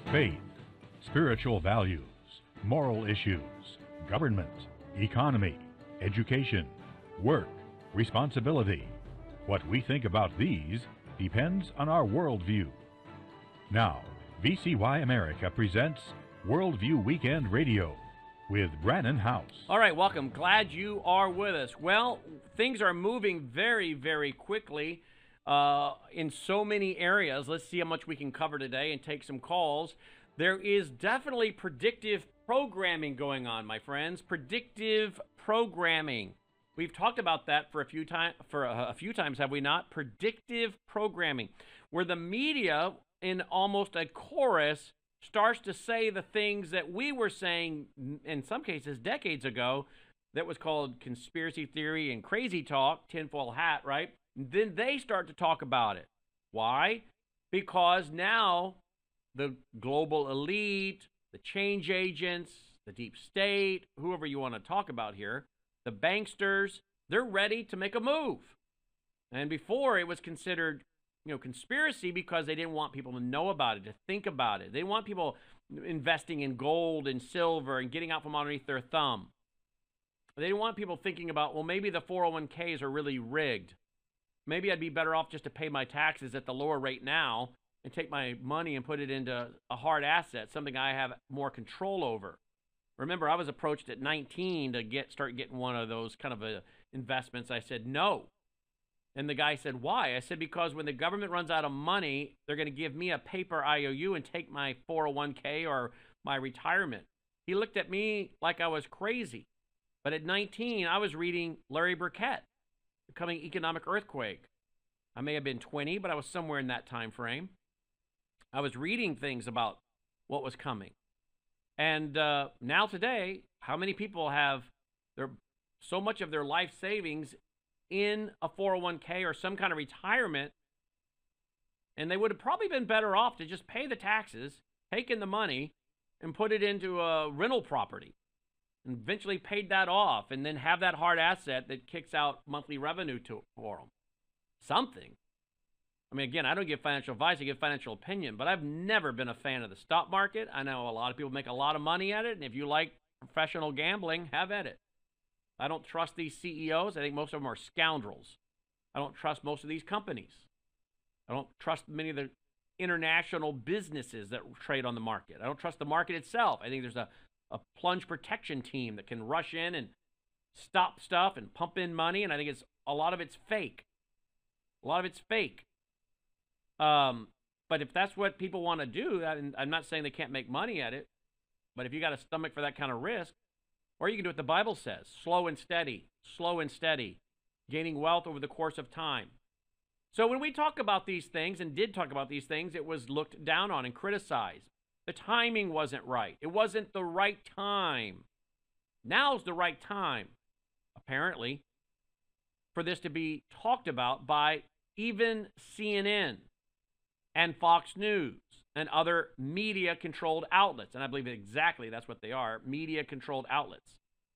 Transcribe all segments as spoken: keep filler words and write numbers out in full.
faith, spiritual values, moral issues, government, economy, education, work, responsibility. What we think about these depends on our worldview. Now, V C Y America presents Worldview Weekend Radio with Brannon House. All right, welcome. Glad you are with us. Well, things are moving very, very quickly uh, in so many areas. Let's see how much we can cover today and take some calls. There is definitely predictive programming going on, my friends. Predictive programming. We've talked about that for a few times. For a, a few times, have we not? Predictive programming, where the media, in almost a chorus, starts to say the things that we were saying, in some cases, decades ago, that was called conspiracy theory and crazy talk, tinfoil hat, right? And then they start to talk about it. Why? Because now the global elite, the change agents, the deep state, whoever you want to talk about here, the banksters, they're ready to make a move. And before, it was considered, you know, conspiracy because they didn't want people to know about it, to think about it. They didn't want people investing in gold and silver and getting out from underneath their thumb. They didn't want people thinking about, well, maybe the four oh one k's are really rigged. Maybe I'd be better off just to pay my taxes at the lower rate now and take my money and put it into a hard asset, something I have more control over. Remember, I was approached at nineteen to get start getting one of those kind of a investments. I said, no. And the guy said, why? I said, because when the government runs out of money, they're going to give me a paper I O U and take my four oh one k or my retirement. He looked at me like I was crazy. But at nineteen, I was reading Larry Burkett, The Coming Economic Earthquake. I may have been twenty, but I was somewhere in that time frame. I was reading things about what was coming. And uh, now today, how many people have their so much of their life savings in a four oh one k or some kind of retirement, and they would have probably been better off to just pay the taxes, take in the money, and put it into a rental property, and eventually paid that off, and then have that hard asset that kicks out monthly revenue to for them. Something. I mean, again, I don't give financial advice, I give financial opinion, but I've never been a fan of the stock market. I know a lot of people make a lot of money at it, and if you like professional gambling, have at it. I don't trust these C E Os. I think most of them are scoundrels. I don't trust most of these companies. I don't trust many of the international businesses that trade on the market. I don't trust the market itself. I think there's a, a plunge protection team that can rush in and stop stuff and pump in money, and I think it's a lot of it's fake. A lot of it's fake. Um, but if that's what people want to do, and I'm not saying they can't make money at it, but if you got a stomach for that kind of risk, or you can do what the Bible says, slow and steady, slow and steady, gaining wealth over the course of time. So when we talk about these things, and did talk about these things, it was looked down on and criticized. The timing wasn't right. It wasn't the right time. Now's the right time, apparently, for this to be talked about by even C N N and Fox News and other media-controlled outlets. And I believe exactly that's what they are, media-controlled outlets.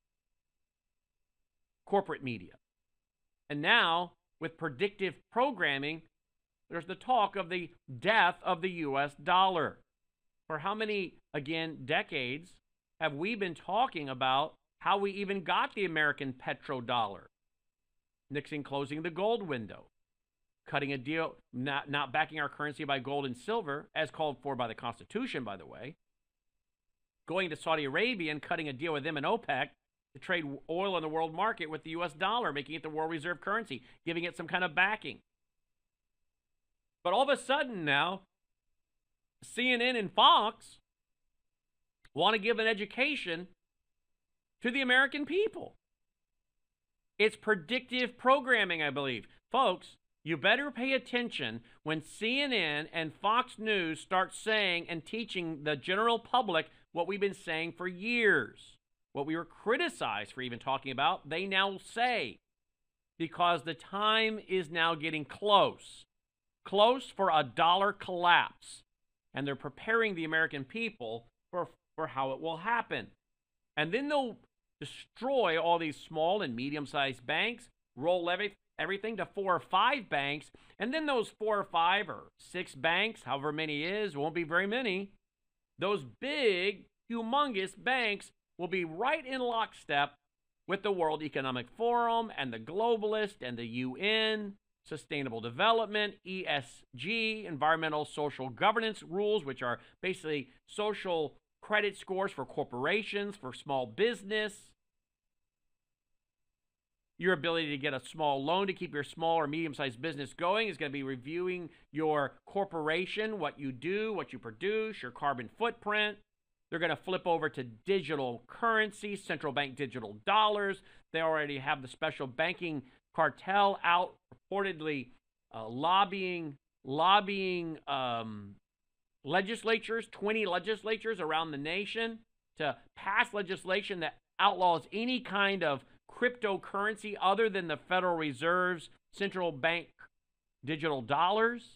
Corporate media. And now, with predictive programming, there's the talk of the death of the U S dollar. For how many, again, decades have we been talking about how we even got the American petrodollar? Nixon closing the gold window. Cutting a deal, not, not backing our currency by gold and silver, as called for by the Constitution, by the way. Going to Saudi Arabia and cutting a deal with them and OPEC to trade oil on the world market with the U S dollar, making it the world reserve currency, giving it some kind of backing. But all of a sudden now, C N N and Fox want to give an education to the American people. It's predictive programming, I believe. Folks, you better pay attention when C N N and Fox News start saying and teaching the general public what we've been saying for years. What we were criticized for even talking about, they now say. Because the time is now getting close. Close for a dollar collapse. And they're preparing the American people for, for how it will happen. And then they'll destroy all these small and medium-sized banks, roll every, everything to four or five banks, and then those four or five or six banks, however many it is, won't be very many, those big, humongous banks will be right in lockstep with the World Economic Forum and the globalists and the U N, Sustainable Development, E S G, environmental social governance rules, which are basically social credit scores for corporations, for small business, your ability to get a small loan to keep your small or medium-sized business going is going to be reviewing your corporation, what you do, what you produce, your carbon footprint. They're going to flip over to digital currency, central bank digital dollars. They already have the special banking cartel out reportedly uh, lobbying lobbying um, legislatures, twenty legislatures around the nation to pass legislation that outlaws any kind of cryptocurrency other than the Federal Reserve's central bank digital dollars.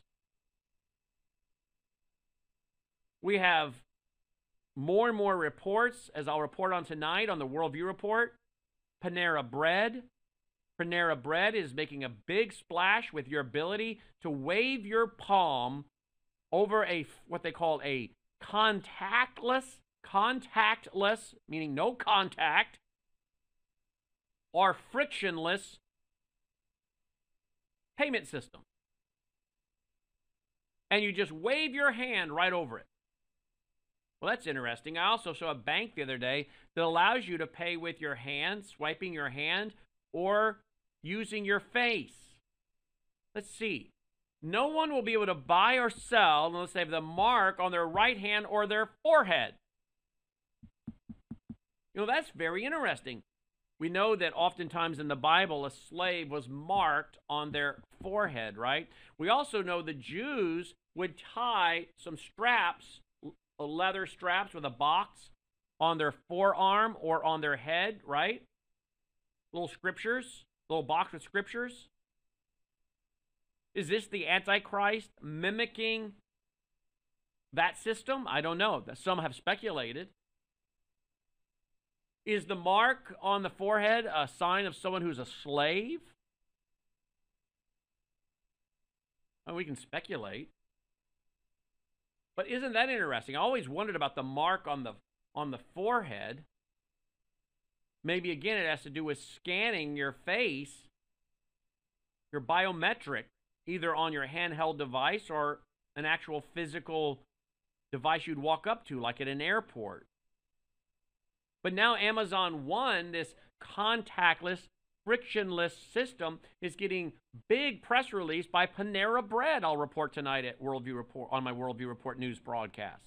We have more and more reports, as I'll report on tonight on the Worldview Report. Panera Bread. Panera Bread is making a big splash with your ability to wave your palm over a what they call a contactless, contactless, meaning no contact, or frictionless payment system. And you just wave your hand right over it. Well, that's interesting. I also saw a bank the other day that allows you to pay with your hand, swiping your hand, or using your face. Let's see. No one will be able to buy or sell unless they have the mark on their right hand or their forehead. You know, that's very interesting. We know that oftentimes in the Bible, a slave was marked on their forehead, right? We also know the Jews would tie some straps, leather straps with a box on their forearm or on their head, right? Little scriptures, little box with scriptures. Is this the Antichrist mimicking that system? I don't know. Some have speculated. Is the mark on the forehead a sign of someone who's a slave? Well, we can speculate. But isn't that interesting? I always wondered about the mark on the on the forehead. Maybe, again, it has to do with scanning your face, your biometric, either on your handheld device or an actual physical device you'd walk up to, like at an airport. But now Amazon One, this contactless, frictionless system, is getting big press release by Panera Bread. I'll report tonight at Worldview Report on my Worldview Report news broadcast.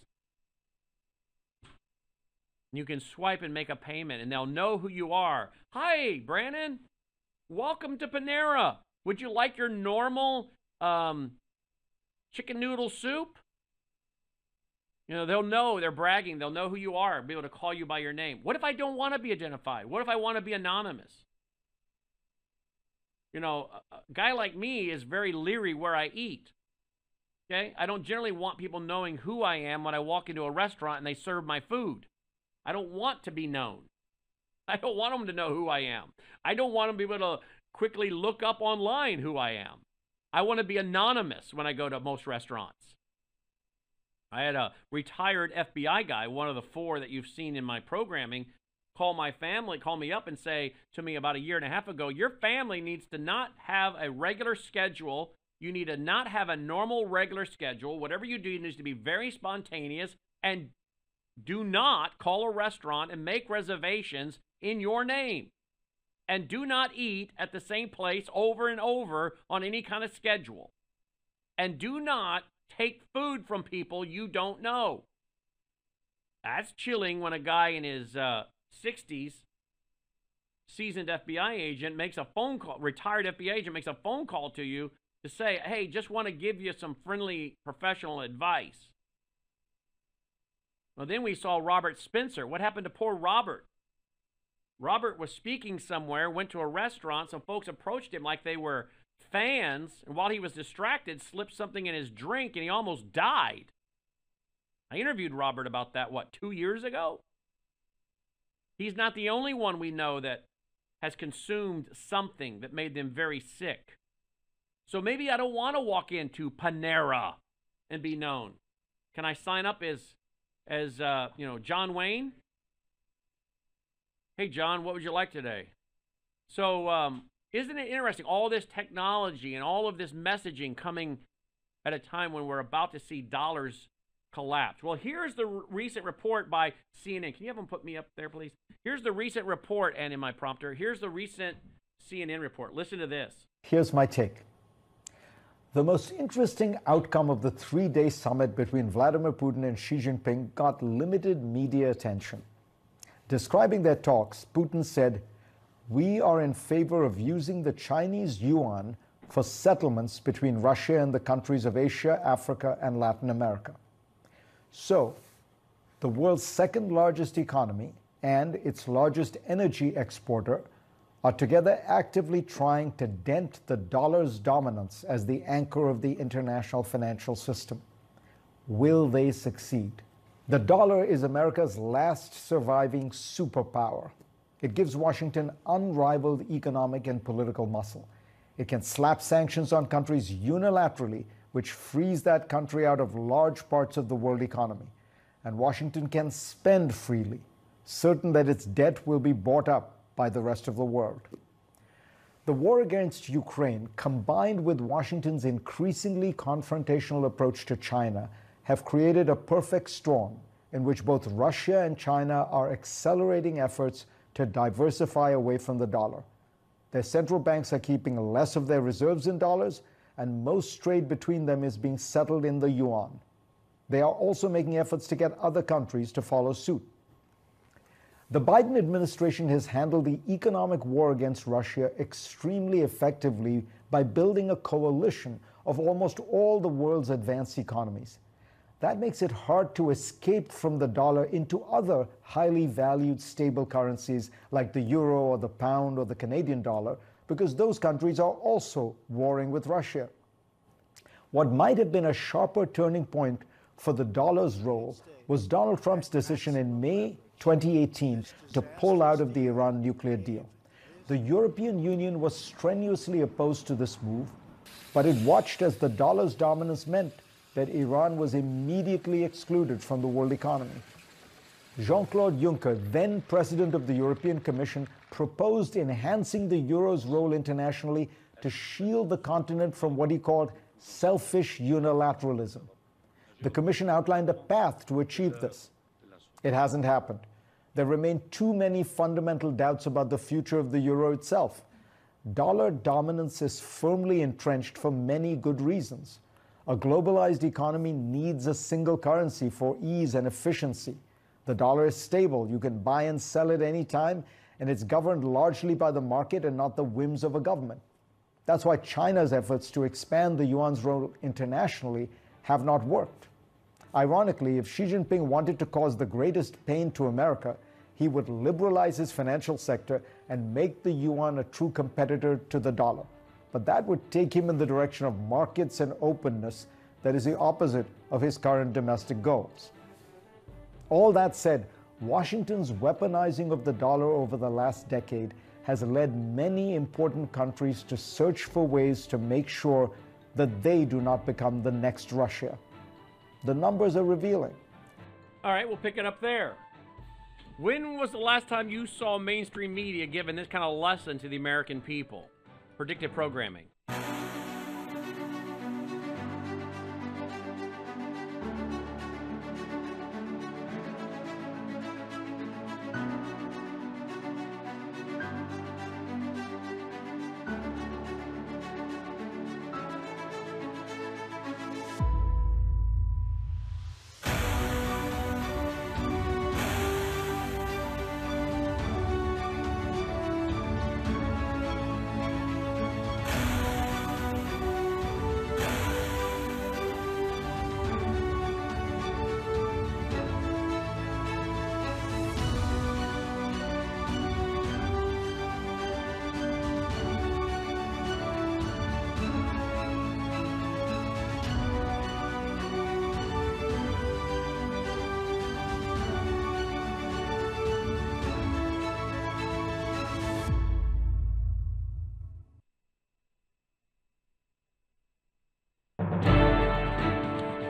You can swipe and make a payment, and they'll know who you are. Hi, Brandon. Welcome to Panera. Would you like your normal um, chicken noodle soup? You know, they'll know, they're bragging, they'll know who you are, be able to call you by your name. What if I don't want to be identified? What if I want to be anonymous? You know, a guy like me is very leery where I eat. Okay? I don't generally want people knowing who I am when I walk into a restaurant and they serve my food. I don't want to be known. I don't want them to know who I am. I don't want them to be able to quickly look up online who I am. I want to be anonymous when I go to most restaurants. I had a retired F B I guy, one of the four that you've seen in my programming, call my family, call me up and say to me about a year and a half ago, your family needs to not have a regular schedule. You need to not have a normal regular schedule. Whatever you do needs to be very spontaneous, and do not call a restaurant and make reservations in your name. And do not eat at the same place over and over on any kind of schedule. And do not take food from people you don't know. That's chilling when a guy in his uh, sixties, seasoned F B I agent, makes a phone call, retired F B I agent makes a phone call to you to say, hey, just want to give you some friendly professional advice. Well, then we saw Robert Spencer. What happened to poor Robert? Robert was speaking somewhere, went to a restaurant. Some folks approached him like they were fans, and while he was distracted, slipped something in his drink, and he almost died. I interviewed Robert about that, what, two years ago? He's not the only one we know that has consumed something that made them very sick. So maybe I don't want to walk into Panera and be known. Can I sign up as as uh, you know, John Wayne. Hey, John, what would you like today? So, um, isn't it interesting, all this technology and all of this messaging coming at a time when we're about to see dollars collapse? Well, here's the r- recent report by C N N. Can you have them put me up there, please? Here's the recent report, and in my prompter, here's the recent C N N report. Listen to this. Here's my take. The most interesting outcome of the three-day summit between Vladimir Putin and Xi Jinping got limited media attention. Describing their talks, Putin said, "We are in favor of using the Chinese yuan for settlements between Russia and the countries of Asia, Africa, and Latin America." So, the world's second largest economy and its largest energy exporter are together actively trying to dent the dollar's dominance as the anchor of the international financial system. Will they succeed? The dollar is America's last surviving superpower. It gives Washington unrivaled economic and political muscle. It can slap sanctions on countries unilaterally, which frees that country out of large parts of the world economy. And Washington can spend freely, certain that its debt will be bought up by the rest of the world. The war against Ukraine, combined with Washington's increasingly confrontational approach to China, have created a perfect storm in which both Russia and China are accelerating efforts to diversify away from the dollar. Their central banks are keeping less of their reserves in dollars, and most trade between them is being settled in the yuan. They are also making efforts to get other countries to follow suit. The Biden administration has handled the economic war against Russia extremely effectively by building a coalition of almost all the world's advanced economies. That makes it hard to escape from the dollar into other highly valued stable currencies like the euro or the pound or the Canadian dollar, because those countries are also warring with Russia. What might have been a sharper turning point for the dollar's role was Donald Trump's decision in May twenty eighteen to pull out of the Iran nuclear deal. The European Union was strenuously opposed to this move, but it watched as the dollar's dominance meant that Iran was immediately excluded from the world economy. Jean-Claude Juncker, then president of the European Commission, proposed enhancing the euro's role internationally to shield the continent from what he called selfish unilateralism. The Commission outlined a path to achieve this. It hasn't happened. There remain too many fundamental doubts about the future of the euro itself. Dollar dominance is firmly entrenched for many good reasons. A globalized economy needs a single currency for ease and efficiency. The dollar is stable. You can buy and sell it anytime, and it's governed largely by the market and not the whims of a government. That's why China's efforts to expand the yuan's role internationally have not worked. Ironically, if Xi Jinping wanted to cause the greatest pain to America, he would liberalize his financial sector and make the yuan a true competitor to the dollar. But that would take him in the direction of markets and openness that is the opposite of his current domestic goals. All that said, Washington's weaponizing of the dollar over the last decade has led many important countries to search for ways to make sure that they do not become the next Russia. The numbers are revealing. All right, we'll pick it up there. When was the last time you saw mainstream media giving this kind of lesson to the American people? Predictive programming.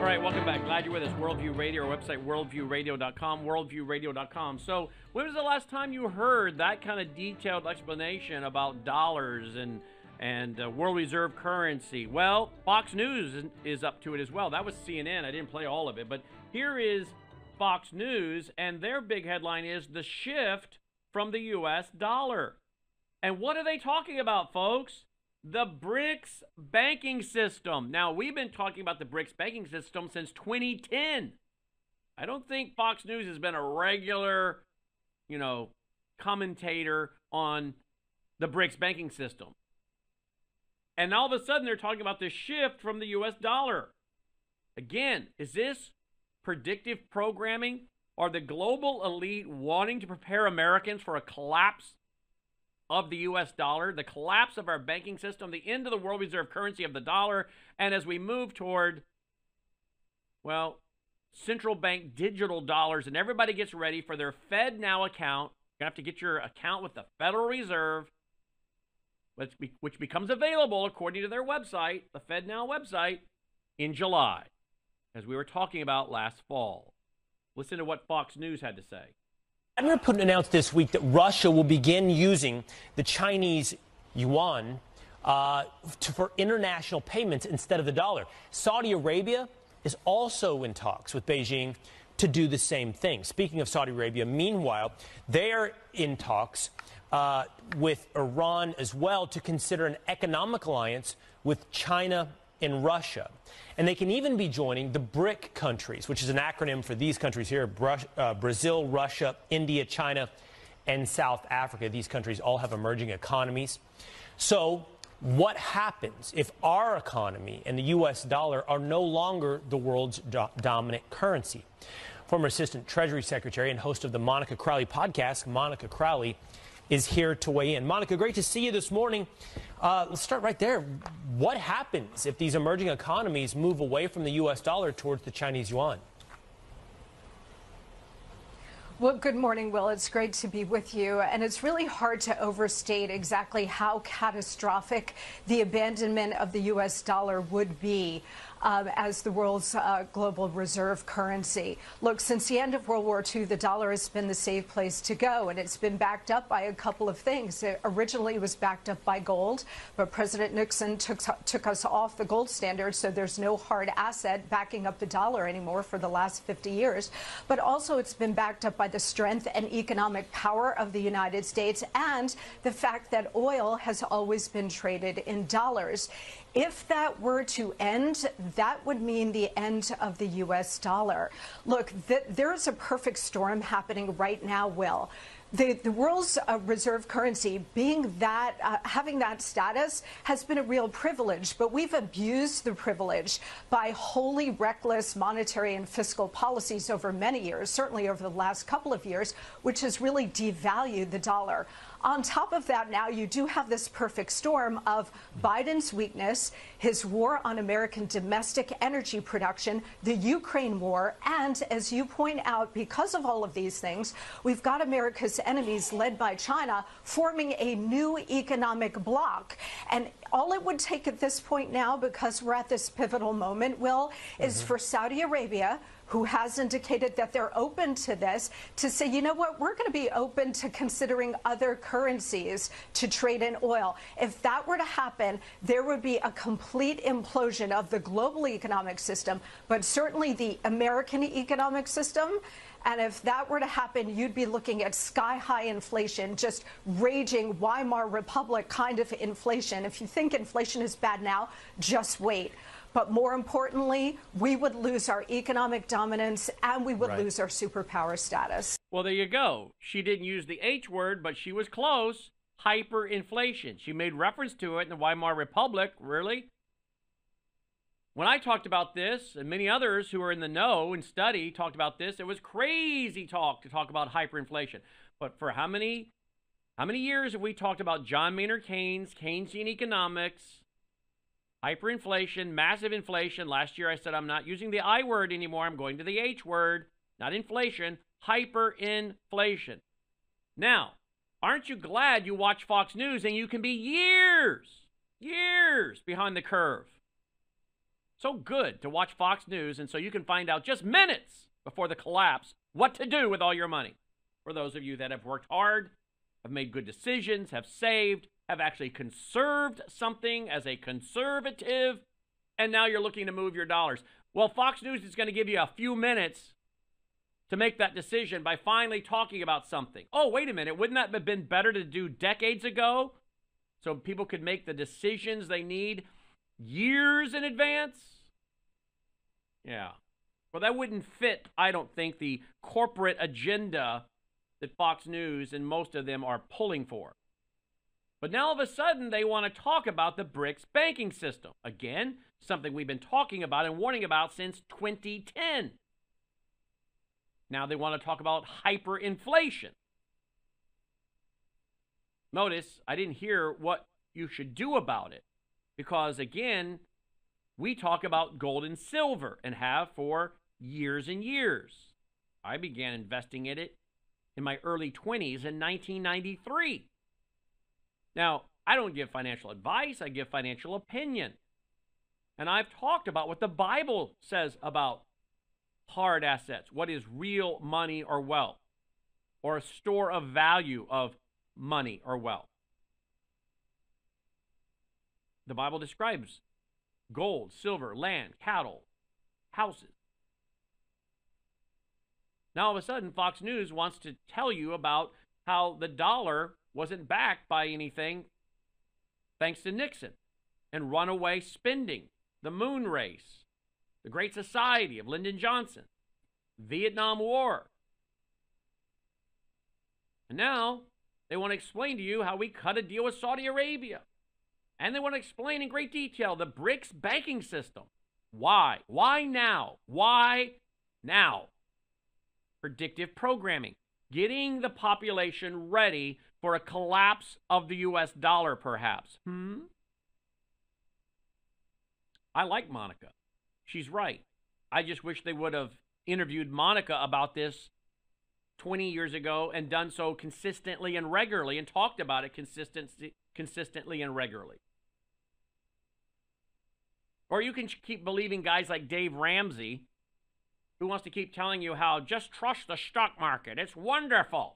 right, welcome back. Glad you're with us. Worldview Radio, our website, worldview radio dot com, worldview radio dot com. So when was the last time you heard that kind of detailed explanation about dollars and and uh, world reserve currency? Well, Fox News is, is up to it as well. That was C N N. I didn't play all of it, but here is Fox News, and their big headline is the shift from the U S dollar. And what are they talking about, folks? The BRICS banking system. Now, we've been talking about the BRICS banking system since twenty ten. I don't think Fox News has been a regular, you know, commentator on the BRICS banking system. And all of a sudden, they're talking about the shift from the U S dollar. Again, is this predictive programming? Are the global elite wanting to prepare Americans for a collapse of the U S dollar, the collapse of our banking system, the end of the world reserve currency of the dollar, and as we move toward, well, central bank digital dollars, and everybody gets ready for their FedNow account? You're going to have to get your account with the Federal Reserve, which, be, which becomes available, according to their website, the FedNow website, in July, as we were talking about last fall. Listen to what Fox News had to say. Vladimir Putin announced this week that Russia will begin using the Chinese yuan uh, to, for international payments instead of the dollar. Saudi Arabia is also in talks with Beijing to do the same thing. Speaking of Saudi Arabia, meanwhile, they are in talks uh, with Iran as well to consider an economic alliance with China and Russia. And they can even be joining the BRIC countries, which is an acronym for these countries here, uh, Brazil, Russia, India, China, and South Africa. These countries all have emerging economies. So what happens if our economy and the U S dollar are no longer the world's do- dominant currency? Former Assistant Treasury Secretary and host of the Monica Crowley podcast, Monica Crowley, is here to weigh in. Monica, great to see you this morning. Uh, let's start right there. What happens if these emerging economies move away from the U S dollar towards the Chinese yuan? Well, good morning, Will. It's great to be with you. And it's really hard to overstate exactly how catastrophic the abandonment of the U S dollar would be um, as the world's uh, global reserve currency. Look, since the end of World War Two, the dollar has been the safe place to go, and it's been backed up by a couple of things. It originally was backed up by gold, but President Nixon took, took us off the gold standard, so there's no hard asset backing up the dollar anymore for the last fifty years. But also it's been backed up by the strength and economic power of the United States and the fact that oil has always been traded in dollars. If that were to end, that would mean the end of the U S dollar. Look, th- there is a perfect storm happening right now, Will. The, the world's uh, reserve currency being that, uh, having that status has been a real privilege, but we've abused the privilege by wholly reckless monetary and fiscal policies over many years, certainly over the last couple of years, which has really devalued the dollar. On top of that, now you do have this perfect storm of Biden's weakness, his war on American domestic energy production, the Ukraine war, and as you point out, because of all of these things, we've got America's enemies led by China forming a new economic bloc. And all it would take at this point now, because we're at this pivotal moment, Will, is mm-hmm. for Saudi Arabia, who has indicated that they're open to this, to say, you know what, we're going to be open to considering other currencies to trade in oil. If that were to happen, there would be a complete implosion of the global economic system, but certainly the American economic system. And if that were to happen, you'd be looking at sky-high inflation, just raging Weimar Republic kind of inflation. If you think inflation is bad now, just wait. But more importantly, we would lose our economic dominance and we would right. lose our superpower status. Well, there you go. She didn't use the H word, but she was close. Hyperinflation. She made reference to it in the Weimar Republic. Really? When I talked about this, and many others who are in the know and study talked about this, it was crazy talk to talk about hyperinflation. But for how many, how many years have we talked about John Maynard Keynes, Keynesian economics, hyperinflation, massive inflation? Last year I said I'm not using the I word anymore. I'm going to the H word, not inflation, hyperinflation. Now, aren't you glad you watch Fox News and you can be years, years behind the curve? So good to watch Fox News, and so you can find out just minutes before the collapse what to do with all your money. For those of you that have worked hard, have made good decisions, have saved, have actually conserved something as a conservative, and now you're looking to move your dollars. Well, Fox News is going to give you a few minutes to make that decision by finally talking about something. Oh, wait a minute. Wouldn't that have been better to do decades ago so people could make the decisions they need years in advance? Yeah. Well, that wouldn't fit, I don't think, the corporate agenda that Fox News and most of them are pulling for. But now all of a sudden they want to talk about the BRICS banking system. Again, something we've been talking about and warning about since twenty ten. Now they want to talk about hyperinflation. Notice I didn't hear what you should do about it because, again, we talk about gold and silver and have for years and years. I began investing in it in my early twenties in nineteen ninety-three. Now, I don't give financial advice. I give financial opinion. And I've talked about what the Bible says about hard assets, what is real money or wealth, or a store of value of money or wealth. The Bible describes gold, silver, land, cattle, houses. Now, all of a sudden, Fox News wants to tell you about how the dollar wasn't backed by anything thanks to Nixon and runaway spending, the moon race, the Great Society of Lyndon Johnson, Vietnam War. And now they want to explain to you how we cut a deal with Saudi Arabia. And they want to explain in great detail the BRICS banking system. Why? Why now? Why now? Predictive programming. Getting the population ready for a collapse of the U S dollar, perhaps. Hmm? I like Monica. She's right. I just wish they would have interviewed Monica about this twenty years ago and done so consistently and regularly and talked about it consistency, consistently and regularly. Or you can keep believing guys like Dave Ramsey, who wants to keep telling you how just trust the stock market. It's wonderful.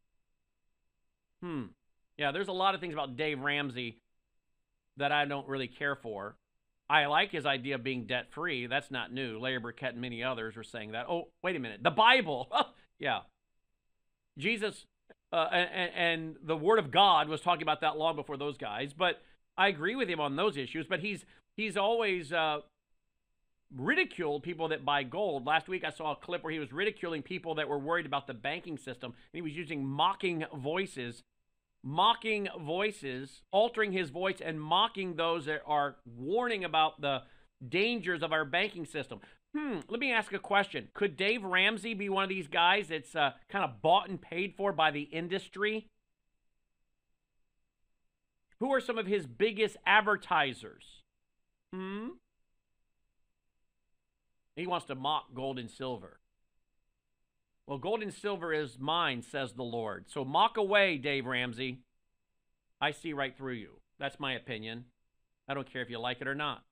Hmm. Yeah, there's a lot of things about Dave Ramsey that I don't really care for. I like his idea of being debt-free. That's not new. Larry Burkett and many others were saying that. Oh, wait a minute. The Bible. Yeah. Jesus uh, and, and the Word of God was talking about that long before those guys. But I agree with him on those issues. But he's he's always uh, ridiculed people that buy gold. Last week I saw a clip where he was ridiculing people that were worried about the banking system. And he was using mocking voices. Mocking voices, altering his voice and mocking those that are warning about the dangers of our banking system. Hmm, let me ask a question. Could Dave Ramsey be one of these guys that's uh, kind of bought and paid for by the industry? Who are some of his biggest advertisers? Hmm? He wants to mock gold and silver. Well, gold and silver is mine, says the Lord. So mock away, Dave Ramsey. I see right through you. That's my opinion. I don't care if you like it or not.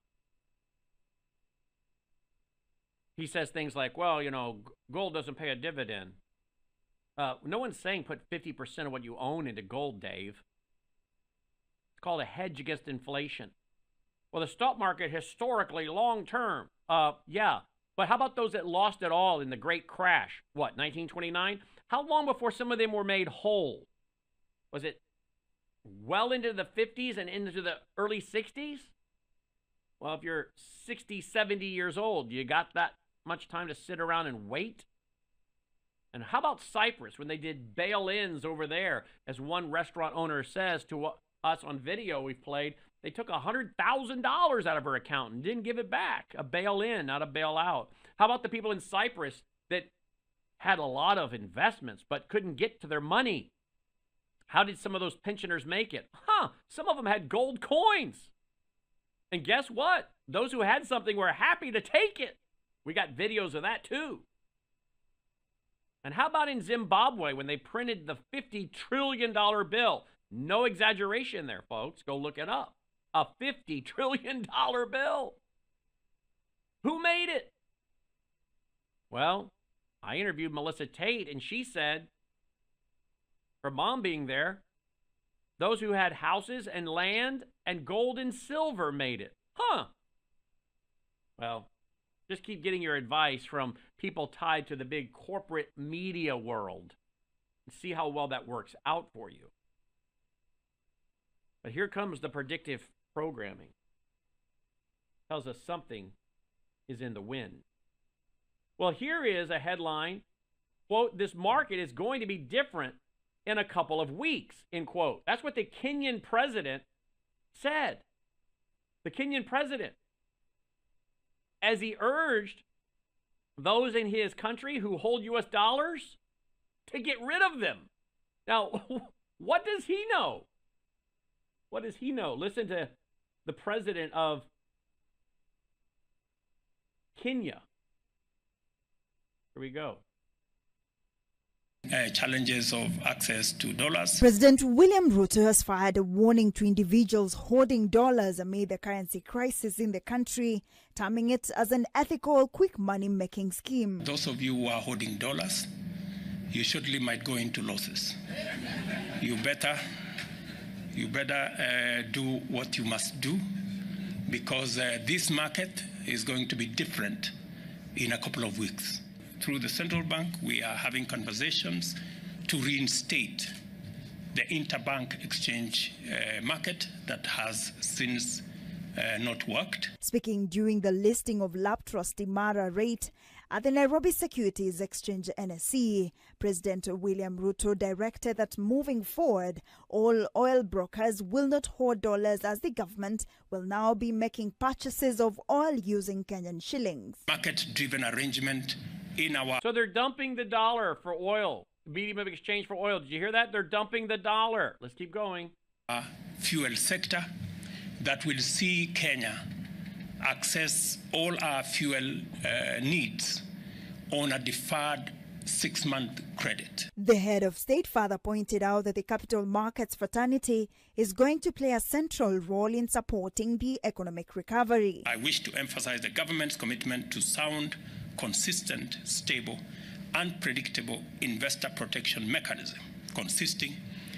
He says things like, well, you know, gold doesn't pay a dividend. Uh, no one's saying put fifty percent of what you own into gold, Dave. It's called a hedge against inflation. Well, the stock market historically long-term, uh, yeah. But how about those that lost it all in the great crash? What, nineteen twenty-nine? How long before some of them were made whole? Was it well into the fifties and into the early sixties? Well, if you're sixty, seventy years old, you got that much time to sit around and wait? And how about Cyprus when they did bail-ins over there? As one restaurant owner says to us on video we've played, they took one hundred thousand dollars out of her account and didn't give it back. A bail-in, not a bail-out. How about the people in Cyprus that had a lot of investments but couldn't get to their money? How did some of those pensioners make it? Huh, some of them had gold coins. And guess what? Those who had something were happy to take it. We got videos of that too. And how about in Zimbabwe when they printed the fifty trillion dollar bill? No exaggeration there, folks. Go look it up. A fifty trillion dollar bill. made it. Well, I interviewed Melissa Tate, and she said, her mom being there, those who had houses and land and gold and silver made it. Huh. Well, just keep getting your advice from people tied to the big corporate media world and see how well that works out for you. But here comes the predictive programming. Tells us something is in the wind. Well, here is a headline, quote, this market is going to be different in a couple of weeks, end quote. That's what the Kenyan president said. The Kenyan president, as he urged those in his country who hold U S dollars to get rid of them. Now, what does he know? What does he know? Listen to the president of Kenya. Here we go. Uh, challenges of access to dollars. President William Ruto has fired a warning to individuals hoarding dollars amid the currency crisis in the country, terming it as an ethical, quick money-making scheme. Those of you who are holding dollars, you surely might go into losses. You better, you better uh, do what you must do, because uh, this market is going to be different in a couple of weeks. Through the central bank, we are having conversations to reinstate the interbank exchange uh, market that has since uh, not worked. Speaking during the listing of Laptrust Imara rate at the Nairobi Securities Exchange N S E, President William Ruto directed that moving forward, all oil brokers will not hoard dollars, as the government will now be making purchases of oil using Kenyan shillings. Market-driven arrangement in our... So they're dumping the dollar for oil, medium of exchange for oil. Did you hear that? They're dumping the dollar. Let's keep going. Uh, fuel sector that will see Kenya access all our fuel uh, needs on a deferred six-month credit. The head of state further pointed out that the capital markets fraternity is going to play a central role in supporting the economic recovery. I wish to emphasize the government's commitment to sound, consistent, stable, and predictable investor protection mechanism consisting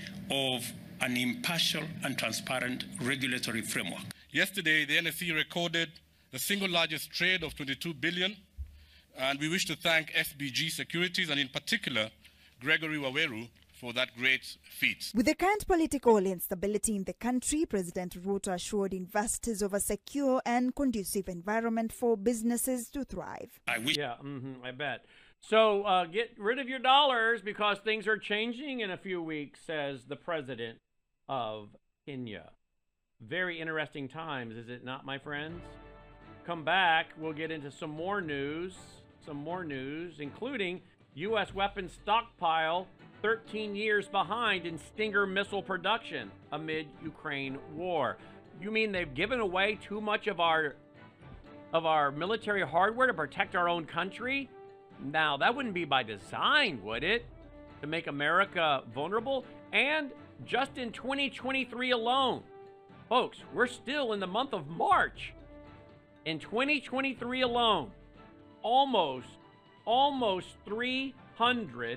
of an impartial and transparent regulatory framework. Yesterday, the N S E recorded the single largest trade of twenty-two billion dollars, and we wish to thank S B G Securities and in particular Gregory Waweru for that great feat. With the current political instability in the country, President Ruto assured investors of a secure and conducive environment for businesses to thrive. I wish. Yeah, mm-hmm, I bet. So uh, get rid of your dollars because things are changing in a few weeks, says the president of Kenya. Very interesting times, is it not, my friends? Come back, we'll get into some more news, some more news, including U S weapons stockpile thirteen years behind in Stinger missile production amid Ukraine war. You mean they've given away too much of our of our military hardware to protect our own country? Now, that wouldn't be by design, would it? To make America vulnerable? And just in twenty twenty-three alone, folks, we're still in the month of March. In twenty twenty-three alone, almost, almost three hundred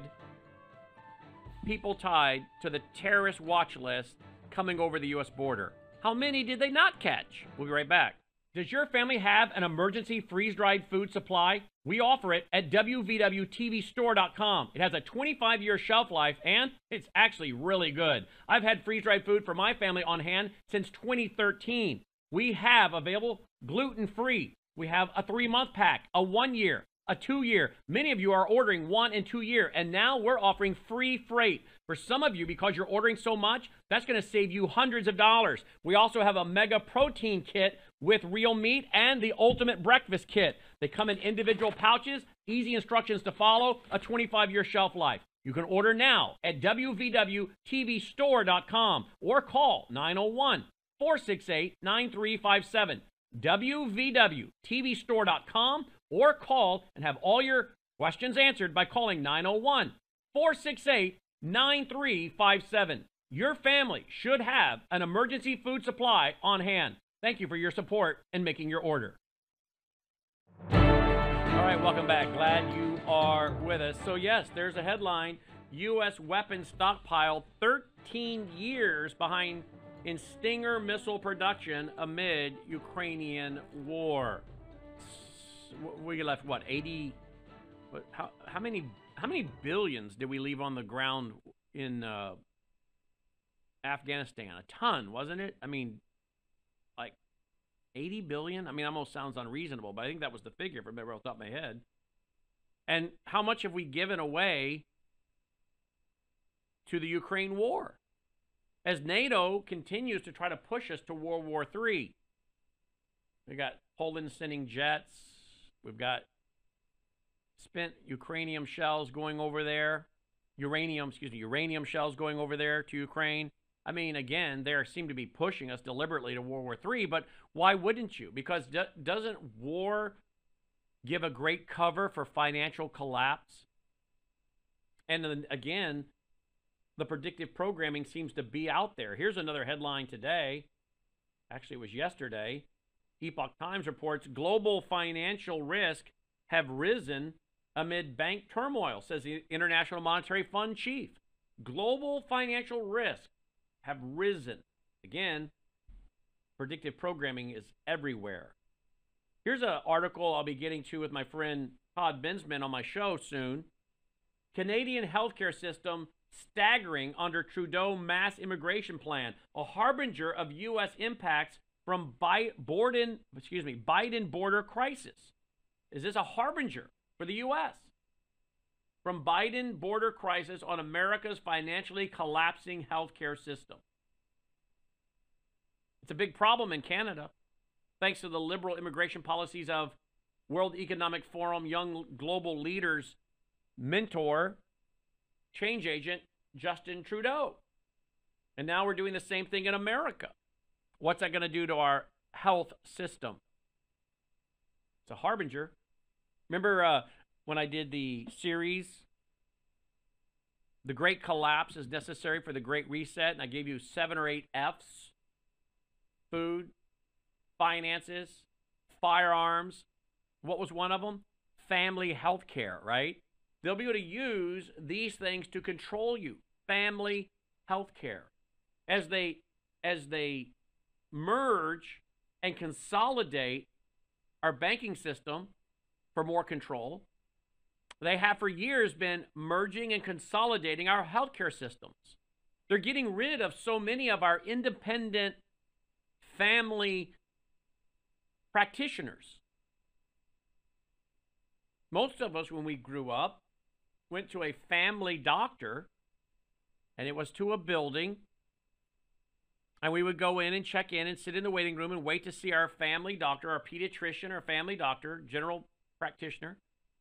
people tied to the terrorist watch list coming over the U S border. How many did they not catch? We'll be right back. Does your family have an emergency freeze-dried food supply? We offer it at W V W T V store dot com. It has a twenty-five year shelf life, and it's actually really good. I've had freeze-dried food for my family on hand since twenty thirteen. We have available gluten-free. We have a three-month pack, a one-year, a two-year. Many of you are ordering one and two-year, and now we're offering free freight. For some of you, because you're ordering so much, that's going to save you hundreds of dollars. We also have a mega protein kit with real meat and the ultimate breakfast kit. They come in individual pouches, easy instructions to follow, a twenty-five year shelf life. You can order now at W V W T V store dot com or call nine oh one, four six eight, nine three five seven. W V W T V store dot com or call and have all your questions answered by calling nine oh one, four six eight, nine three five seven. Your family should have an emergency food supply on hand. Thank you for your support and making your order. Welcome back. Glad you are with us. So, yes, there's a headline. U S weapons stockpile thirteen years behind in Stinger missile production amid Ukrainian war. We left, what, eighty? What, how, how many how many billions did we leave on the ground in uh, Afghanistan? A ton, wasn't it? I mean, like eighty billion? I mean, almost sounds unreasonable, but I think that was the figure from off the top of my head. And how much have we given away to the Ukraine war as NATO continues to try to push us to World War Three? We got Poland sending jets. We've got spent Ukrainian shells going over there. Uranium, excuse me, uranium shells going over there to Ukraine. I mean, again, they seem to be pushing us deliberately to World War Three, but why wouldn't you? Because do, doesn't war give a great cover for financial collapse? And then, again, the predictive programming seems to be out there. Here's another headline today. Actually, it was yesterday. Epoch Times reports global financial risk have risen amid bank turmoil, says the International Monetary Fund chief. Global financial risk have risen. Again, predictive programming is everywhere. Here's an article I'll be getting to with my friend Todd Bensman on my show soon. Canadian healthcare system staggering under Trudeau mass immigration plan, a harbinger of U S impacts from Biden, excuse me, Biden border crisis. Is this a harbinger for the U S? From Biden border crisis on America's financially collapsing healthcare system. It's a big problem in Canada, thanks to the liberal immigration policies of World Economic Forum young global leaders mentor, change agent Justin Trudeau. And now we're doing the same thing in America. What's that going to do to our health system? It's a harbinger. Remember uh, when I did the series, The Great Collapse is Necessary for the Great Reset, and I gave you seven or eight F's: food, finances, firearms. What was one of them? Family health care, right? They'll be able to use these things to control you. Family health care. As they, as they merge and consolidate our banking system for more control, they have for years been merging and consolidating our healthcare systems. They're getting rid of so many of our independent family practitioners. Most of us, when we grew up, went to a family doctor, and it was to a building, and we would go in and check in and sit in the waiting room and wait to see our family doctor, our pediatrician, our family doctor, general practitioner.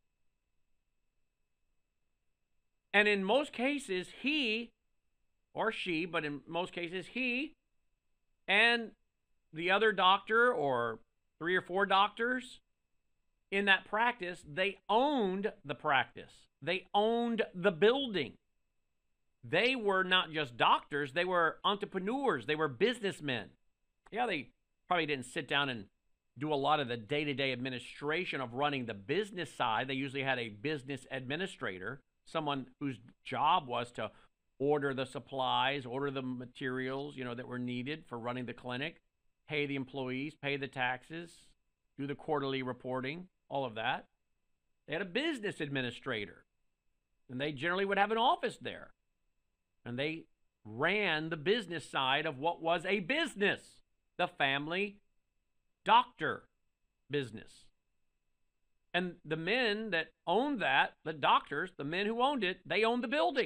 And in most cases, he or she, but in most cases, he and the other doctor or three or four doctors in that practice, they owned the practice. They owned the building. They were not just doctors, they were entrepreneurs, they were businessmen. Yeah, they probably didn't sit down and do a lot of the day-to-day administration of running the business side. They usually had a business administrator, someone whose job was to order the supplies, order the materials, you know, that were needed for running the clinic, pay the employees, pay the taxes, do the quarterly reporting, all of that. They had a business administrator, and they generally would have an office there. And they ran the business side of what was a business, the family doctor business. And the men that owned that, the doctors, the men who owned it, they owned the building.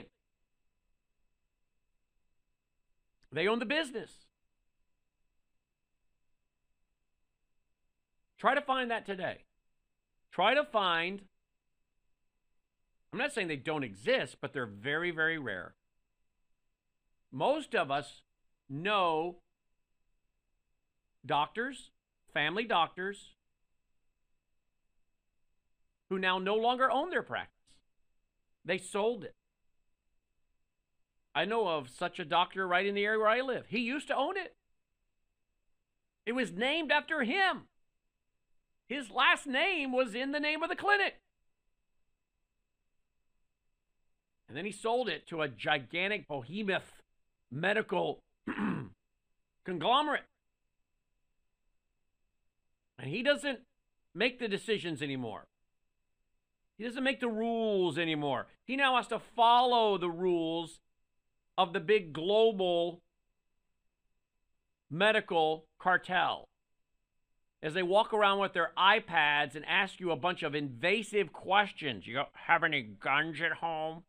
They owned the business. Try to find that today. Try to find, I'm not saying they don't exist, but they're very, very rare. Most of us know doctors, family doctors, who now no longer own their practice. They sold it. I know of such a doctor right in the area where I live. He used to own it. It was named after him. His last name was in the name of the clinic. And then he sold it to a gigantic behemoth medical conglomerate. And he doesn't make the decisions anymore. He doesn't make the rules anymore. He now has to follow the rules of the big global medical cartel as they walk around with their iPads and ask you a bunch of invasive questions. You go, have any guns at home?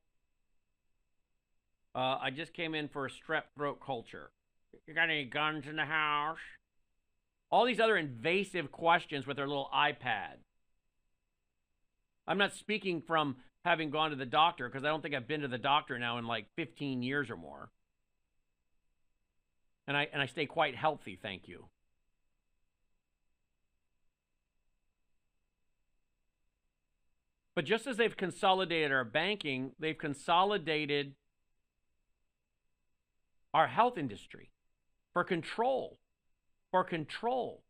Uh, I just came in for a strep throat culture. You got any guns in the house? All these other invasive questions with their little iPad. I'm not speaking from having gone to the doctor, because I don't think I've been to the doctor now in like fifteen years or more. And I and I stay quite healthy, thank you. But just as they've consolidated our banking, they've consolidated our health industry for control. For control.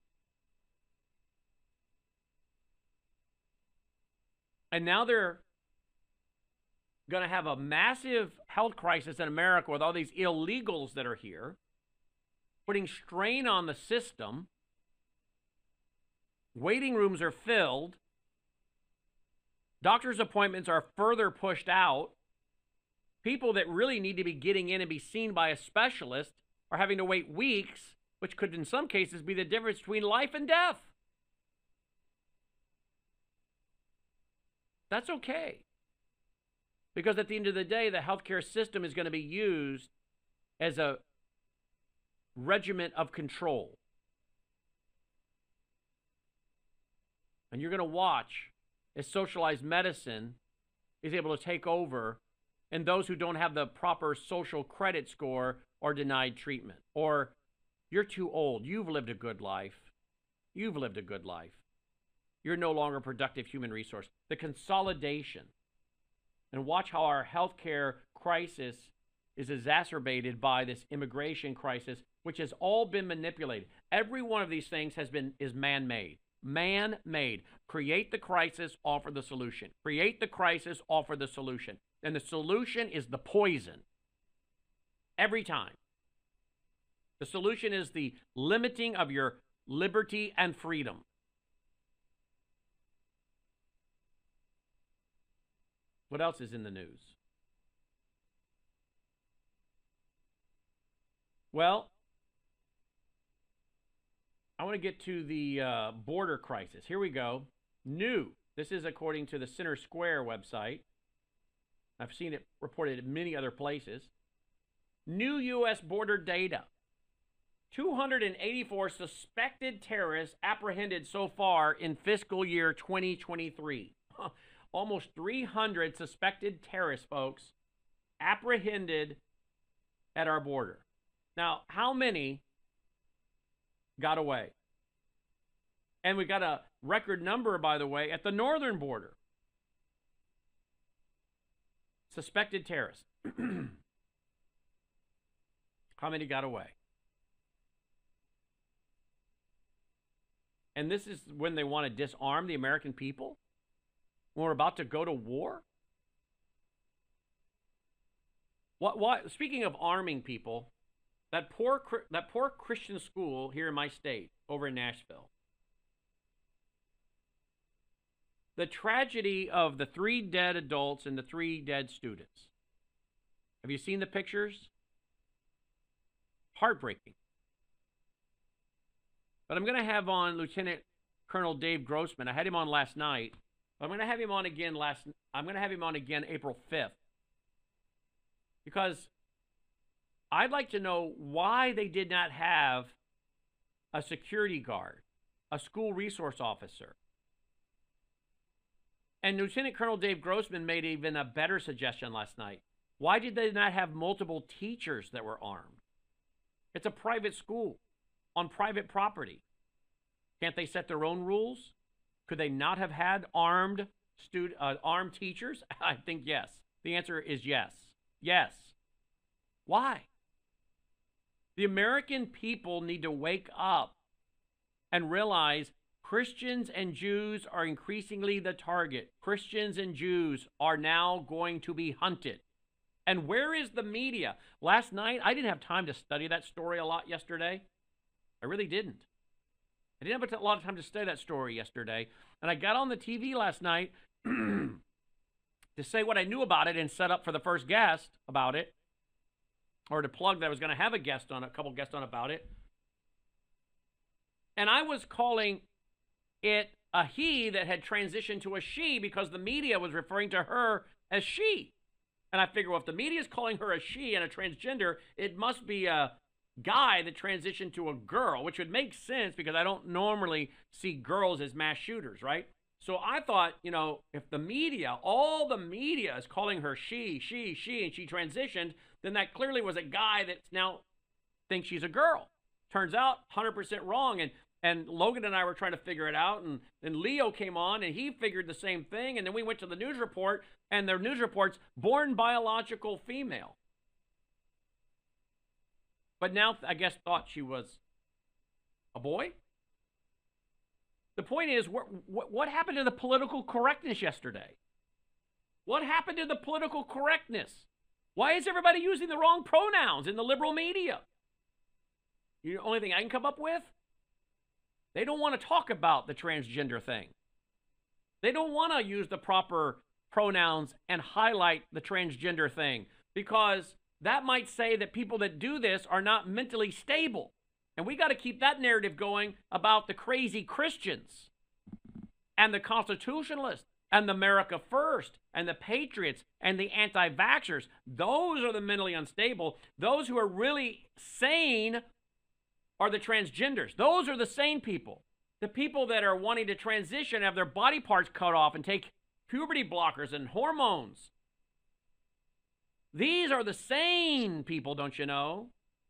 And now they're going to have a massive health crisis in America with all these illegals that are here, putting strain on the system. Waiting rooms are filled. Doctor's appointments are further pushed out. People that really need to be getting in and be seen by a specialist are having to wait weeks, which could in some cases be the difference between life and death. That's okay. Because at the end of the day, the healthcare system is going to be used as a regiment of control. And you're going to watch as socialized medicine is able to take over, and those who don't have the proper social credit score are denied treatment. Or, you're too old. You've lived a good life. You've lived a good life. You're no longer a productive human resource. The consolidation. And watch how our healthcare crisis is exacerbated by this immigration crisis, which has all been manipulated. Every one of these things has been is man-made. Man-made. Create the crisis, offer the solution. Create the crisis, offer the solution. And the solution is the poison. Every time. The solution is the limiting of your liberty and freedom. What else is in the news? Well, I want to get to the uh, border crisis. Here we go. New. This is according to the Center Square website. I've seen it reported in many other places. New U S border data. two hundred eighty-four suspected terrorists apprehended so far in fiscal year twenty twenty-three. Almost three hundred suspected terrorists, folks, apprehended at our border. Now, how many got away? And we got a record number, by the way, at the northern border. Suspected terrorists. How many got away? And this is when they want to disarm the American people? When we're about to go to war? What, what, speaking of arming people, that poor, that poor Christian school here in my state, over in Nashville, the tragedy of the three dead adults and the three dead students. Have you seen the pictures? Heartbreaking. But I'm going to have on Lieutenant Colonel Dave Grossman. I had him on last night. I'm going to have him on again last. I'm going to have him on again April fifth. Because I'd like to know why they did not have a security guard, a school resource officer. And Lieutenant Colonel Dave Grossman made even a better suggestion last night. Why did they not have multiple teachers that were armed? It's a private school on private property. Can't they set their own rules? Could they not have had armed stud- uh, armed teachers? I think yes. The answer is yes. Yes. Why? The American people need to wake up and realize Christians and Jews are increasingly the target. Christians and Jews are now going to be hunted. And where is the media? Last night, I didn't have time to study that story a lot yesterday. I really didn't. I didn't have a lot of time to study that story yesterday. And I got on the T V last night to say what I knew about it and set up for the first guest about it, or to plug that I was going to have a guest on, a couple guests on about it. And I was calling it a he that had transitioned to a she because the media was referring to her as she. And I figure, well, if the media is calling her a she and a transgender, it must be a guy that transitioned to a girl, which would make sense because I don't normally see girls as mass shooters, right? So I thought, you know, if the media, all the media is calling her she, she, she, and she transitioned, then that clearly was a guy that now thinks she's a girl. Turns out, one hundred percent wrong. And And Logan and I were trying to figure it out, and then Leo came on, and he figured the same thing, and then we went to the news report, and their news report's born biological female. But now, I guess, thought she was a boy? The point is, what, what, what happened to the political correctness yesterday? What happened to the political correctness? Why is everybody using the wrong pronouns in the liberal media? The only thing I can come up with? They don't want to talk about the transgender thing. They don't want to use the proper pronouns and highlight the transgender thing because that might say that people that do this are not mentally stable. And we got to keep that narrative going about the crazy Christians and the constitutionalists and the America First and the patriots and the anti-vaxxers. Those are the mentally unstable. Those who are really sane are the transgenders. Those are the sane people. The people that are wanting to transition, have their body parts cut off and take puberty blockers and hormones. These are the sane people, don't you know?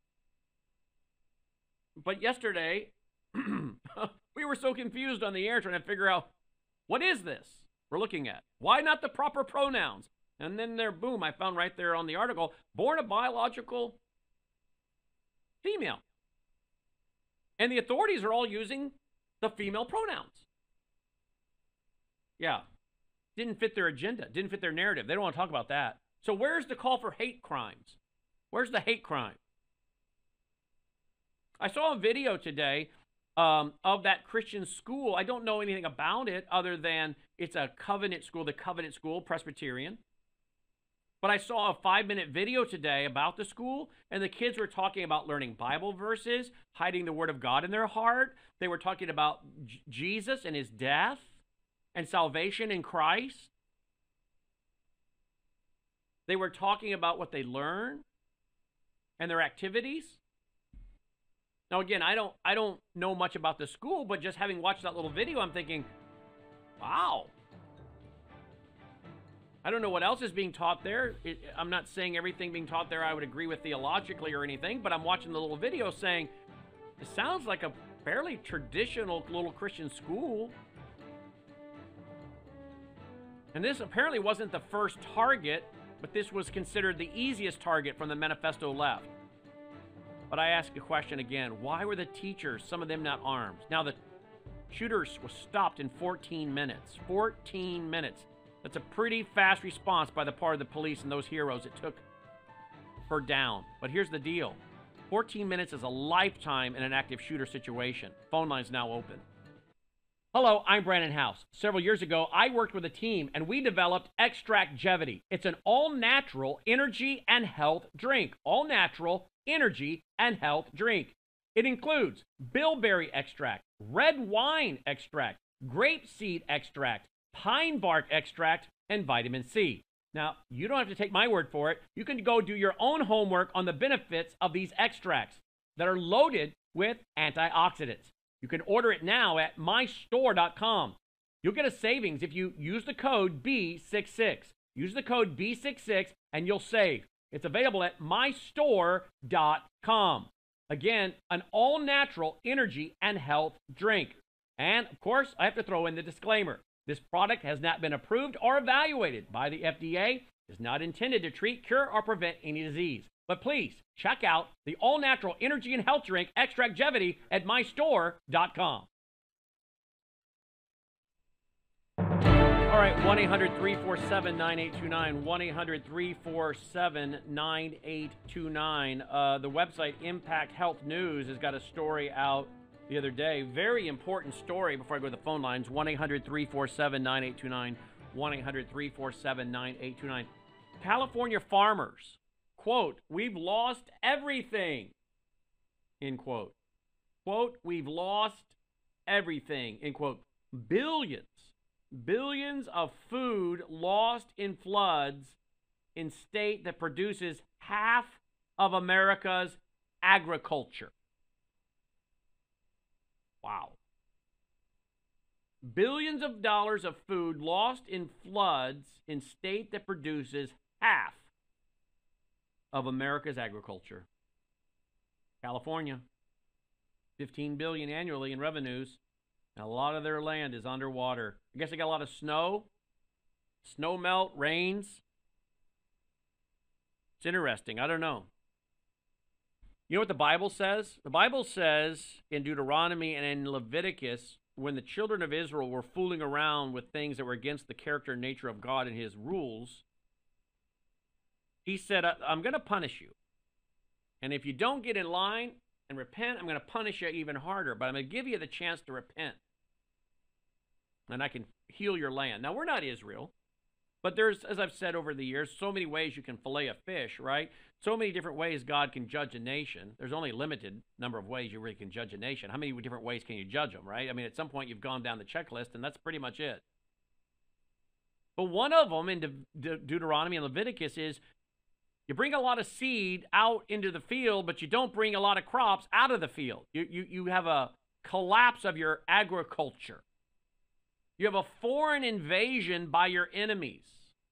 But yesterday, we were so confused on the air trying to figure out, what is this we're looking at? Why not the proper pronouns? And then there, boom, I found right there on the article, born a biological female. And the authorities are all using the female pronouns. Yeah. Didn't fit their agenda. Didn't fit their narrative. They don't want to talk about that. So where's the call for hate crimes? Where's the hate crime? I saw a video today um, of that Christian school. I don't know anything about it other than it's a covenant school, the covenant school, Presbyterian. But I saw a five-minute video today about the school, and the kids were talking about learning Bible verses, hiding the Word of God in their heart. They were talking about J- Jesus and his death and salvation in Christ. They were talking about what they learn and their activities. Now, again, I don't, I don't know much about the school, but just having watched that little video, I'm thinking, wow. I don't know what else is being taught there. It, I'm not saying everything being taught there I would agree with theologically or anything, but I'm watching the little video saying, it sounds like a fairly traditional little Christian school. And this apparently wasn't the first target, but this was considered the easiest target from the manifesto left. But I ask a question again, why were the teachers, some of them not armed? Now the shooters was stopped in fourteen minutes. fourteen minutes. That's a pretty fast response by the part of the police and those heroes that took her down. But here's the deal. fourteen minutes is a lifetime in an active shooter situation. Phone line's now open. Hello, I'm Brandon House. Several years ago, I worked with a team and we developed Extractgevity. It's an all-natural energy and health drink. All-natural energy and health drink. It includes bilberry extract, red wine extract, grapeseed extract, pine bark extract, and vitamin C. Now, you don't have to take my word for it. You can go do your own homework on the benefits of these extracts that are loaded with antioxidants. You can order it now at my store dot com. You'll get a savings if you use the code B sixty-six. Use the code B sixty-six and you'll save. It's available at my store dot com. Again, an all-natural energy and health drink. And, of course, I have to throw in the disclaimer. This product has not been approved or evaluated by the F D A, is not intended to treat, cure, or prevent any disease. But please, check out the all-natural energy and health drink Extractgevity at my store dot com. right, one eight hundred three four seven nine eight two nine, one eight hundred three four seven nine eight two nine. Uh, the website Impact Health News has got a story out the other day. Very important story before I go to the phone lines. one eight hundred three four seven nine eight two nine, one eight hundred three four seven nine eight two nine. California farmers, quote, we've lost everything, end quote. Quote, we've lost everything, end quote. Billions, billions of food lost in floods in state that produces half of America's agriculture. Wow. Billions of dollars of food lost in floods in state that produces half of America's agriculture. California, fifteen billion dollars annually in revenues. And a lot of their land is underwater. I guess they got a lot of snow, snow melt, rains. It's interesting. I don't know. You know what the Bible says? The Bible says in Deuteronomy and in Leviticus, when the children of Israel were fooling around with things that were against the character and nature of God and his rules, he said, I'm going to punish you. And if you don't get in line and repent, I'm going to punish you even harder. But I'm going to give you the chance to repent. And I can heal your land. Now, we're not Israel. But there's, as I've said over the years, so many ways you can fillet a fish, right? So many different ways God can judge a nation. There's only a limited number of ways you really can judge a nation. How many different ways can you judge them, right? I mean, at some point you've gone down the checklist, and that's pretty much it. But one of them in De- De- Deuteronomy and Leviticus is you bring a lot of seed out into the field, but you don't bring a lot of crops out of the field. You, you, you have a collapse of your agriculture. You have a foreign invasion by your enemies.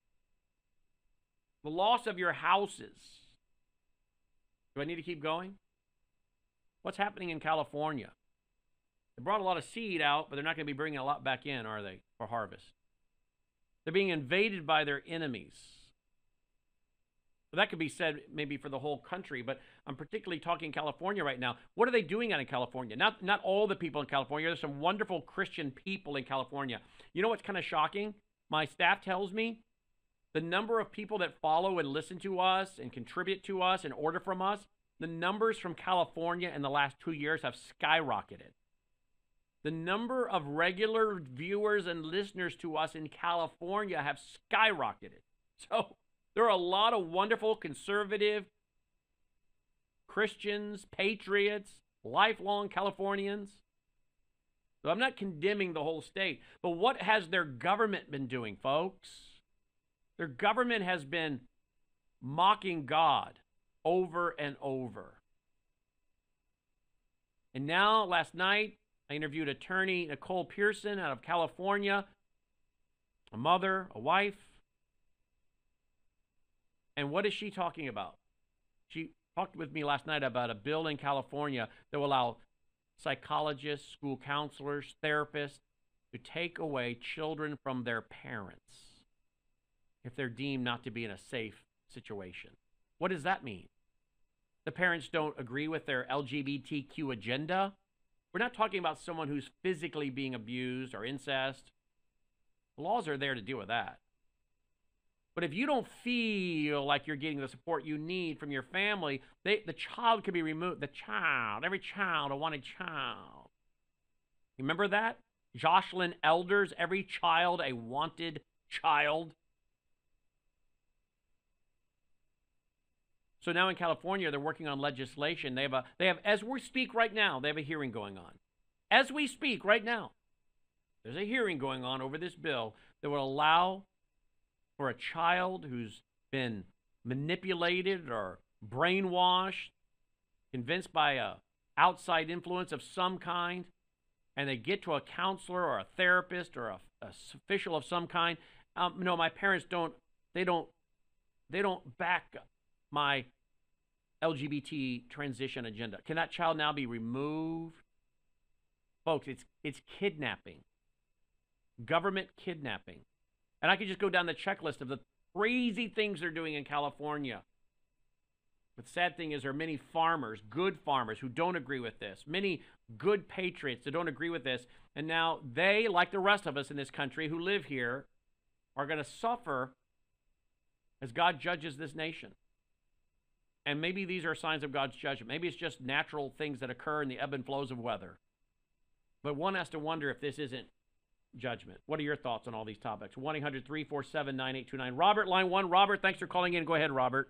The loss of your houses. Do I need to keep going? What's happening in California? They brought a lot of seed out, but they're not going to be bringing a lot back in, are they, for harvest? They're being invaded by their enemies. Well, that could be said maybe for the whole country, but I'm particularly talking California right now. What are they doing out in California? Not, not all the people in California. There's some wonderful Christian people in California. You know what's kind of shocking? My staff tells me the number of people that follow and listen to us and contribute to us and order from us, the numbers from California in the last two years have skyrocketed. The number of regular viewers and listeners to us in California have skyrocketed. So there are a lot of wonderful conservative Christians, patriots, lifelong Californians. So I'm not condemning the whole state, but what has their government been doing, folks? Their government has been mocking God over and over. And now, last night, I interviewed attorney Nicole Pearson out of California, a mother, a wife. And what is she talking about? She talked with me last night about a bill in California that will allow psychologists, school counselors, therapists to take away children from their parents if they're deemed not to be in a safe situation. What does that mean? The parents don't agree with their L G B T Q agenda? We're not talking about someone who's physically being abused or incest. The laws are there to deal with that. But if you don't feel like you're getting the support you need from your family, they, the child could be removed. The child, every child, a wanted child. Remember that? Jocelyn Elders, every child, a wanted child. So now in California, they're working on legislation. They have a, they have, as we speak right now, they have a hearing going on. As we speak right now, there's a hearing going on over this bill that will allow for a child who's been manipulated or brainwashed, convinced by a outside influence of some kind, and they get to a counselor or a therapist or a, a official of some kind. Um, no, my parents don't. They don't. They don't back my L G B T transition agenda. Can that child now be removed? Folks, it's it's kidnapping. Government kidnapping. And I could just go down the checklist of the crazy things they're doing in California. But the sad thing is there are many farmers, good farmers, who don't agree with this. Many good patriots that don't agree with this. And now they, like the rest of us in this country who live here, are going to suffer as God judges this nation. And maybe these are signs of God's judgment. Maybe it's just natural things that occur in the ebb and flows of weather. But one has to wonder if this isn't judgment. What are your thoughts on all these topics? one eight hundred three four seven nine eight two nine. Robert, line one. Robert, thanks for calling in. Go ahead, Robert.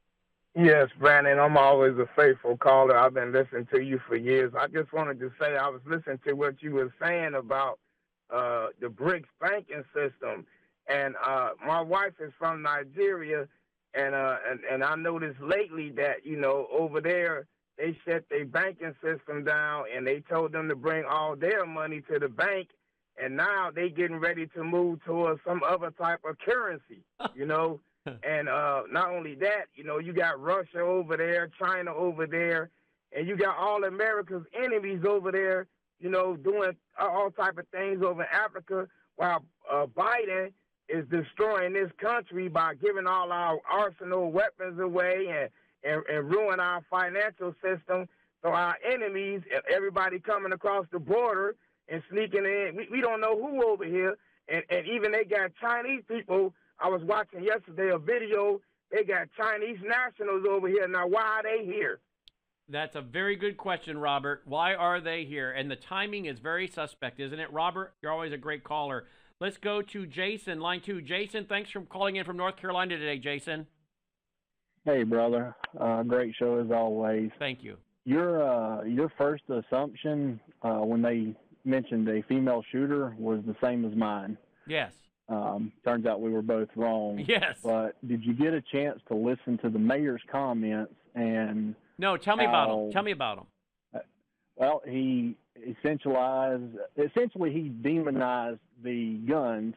Yes, Brandon, I'm always a faithful caller. I've been listening to you for years. I just wanted to say I was listening to what you were saying about uh, the BRICS banking system. And uh, my wife is from Nigeria, and, uh, and and I noticed lately that, you know, over there, they shut their banking system down, and they told them to bring all their money to the bank, and now they getting ready to move towards some other type of currency, you know. And uh, not only that, you know, you got Russia over there, China over there, and you got all America's enemies over there, you know, doing all type of things over in Africa, while uh, Biden is destroying this country by giving all our arsenal weapons away and, and, and ruin our financial system. So our enemies, everybody coming across the border and sneaking in, we, we don't know who over here. And, and even they got Chinese people. I was watching yesterday a video. They got Chinese nationals over here. Now, why are they here? That's a very good question, Robert. Why are they here? And the timing is very suspect, isn't it, Robert? You're always a great caller. Let's go to Jason, line two. Jason, thanks for calling in from North Carolina today, Jason. Hey, brother. Uh, great show as always. Thank you. Your uh, your first assumption uh, when they mentioned a female shooter was the same as mine. Yes. Um, turns out we were both wrong. Yes. But did you get a chance to listen to the mayor's comments? And no, tell me how, about him. Tell me about him. Uh, well, he essentialized, essentially he demonized the guns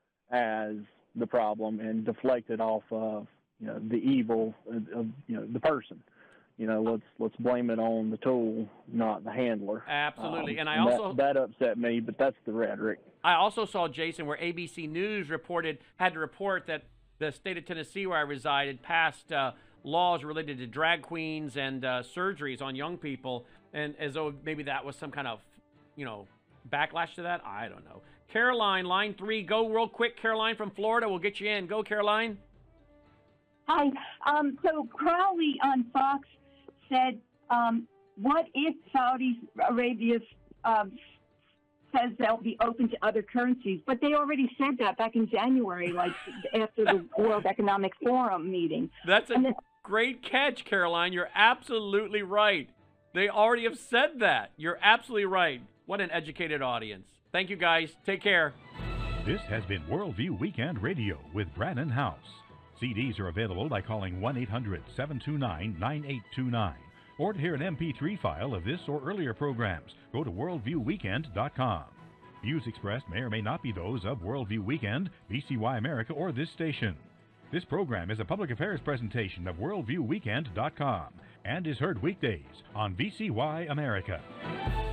as the problem and deflected off of, you know, the evil of, of you know, the person. You know, let's let's blame it on the tool, not the handler. Absolutely. Um, and I and also that, that upset me, but that's the rhetoric. I also saw, Jason, where A B C News reported had to report that the state of Tennessee, where I reside, had passed uh, laws related to drag queens and uh, surgeries on young people, and as though maybe that was some kind of, you know, backlash to that. I don't know. Caroline, line three, go real quick. Caroline from Florida, we'll get you in. Go, Caroline. Hi. Um, so Crowley on Fox said, um, what if Saudi Arabia um, says they'll be open to other currencies? But they already said that back in January, like after the World Economic Forum meeting. That's a then, great catch, Caroline. You're absolutely right. They already have said that. You're absolutely right. What an educated audience. Thank you, guys. Take care. This has been Worldview Weekend Radio with Brannon House. C Ds are available by calling one eight hundred seven two nine nine eight two nine. Or to hear an M P three file of this or earlier programs, go to worldview weekend dot com. Views expressed may or may not be those of Worldview Weekend, V C Y America, or this station. This program is a public affairs presentation of worldview weekend dot com and is heard weekdays on V C Y America.